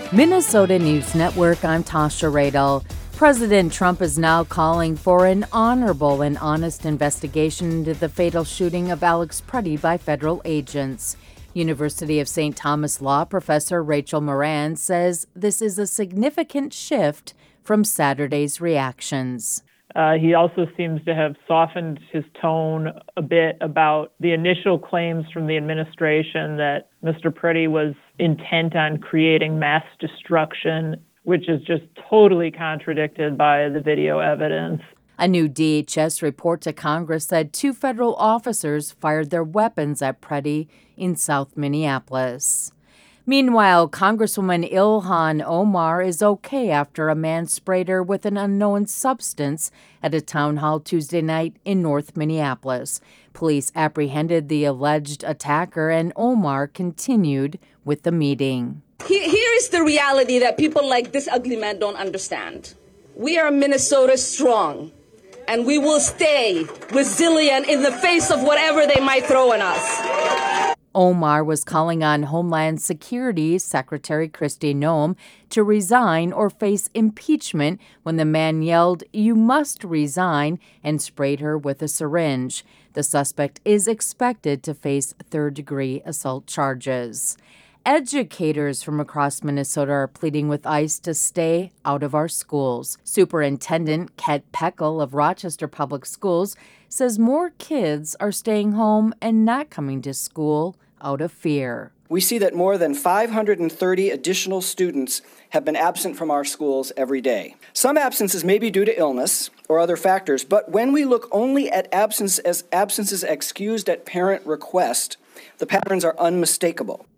Minnesota News Network, I'm Tasha Radel. President Trump is now calling for an honorable and honest investigation into the fatal shooting of Alex Preddy by federal agents. University of St. Thomas law professor Rachel Moran says this is a significant shift from Saturday's reactions. He also seems to have softened his tone a bit about the initial claims from the administration that Mr. Preddy was intent on creating mass destruction, which is just totally contradicted by the video evidence. A new DHS report to Congress said 2 federal officers fired their weapons at Preddy in South Minneapolis. Meanwhile, Congresswoman Ilhan Omar is okay after a man sprayed her with an unknown substance at a town hall Tuesday night in North Minneapolis. Police apprehended the alleged attacker, and Omar continued with the meeting. Here is the reality that people like this ugly man don't understand. We are Minnesota strong, and we will stay resilient in the face of whatever they might throw at us. Omar was calling on Homeland Security Secretary Kristi Noem to resign or face impeachment when the man yelled, "You must resign," and sprayed her with a syringe. The suspect is expected to face third-degree assault charges. Educators from across Minnesota are pleading with ICE to stay out of our schools. Superintendent Ket Peckel of Rochester Public Schools says more kids are staying home and not coming to school out of fear. We see that more than 530 additional students have been absent from our schools every day. Some absences may be due to illness or other factors, but when we look only at absences excused at parent request, the patterns are unmistakable.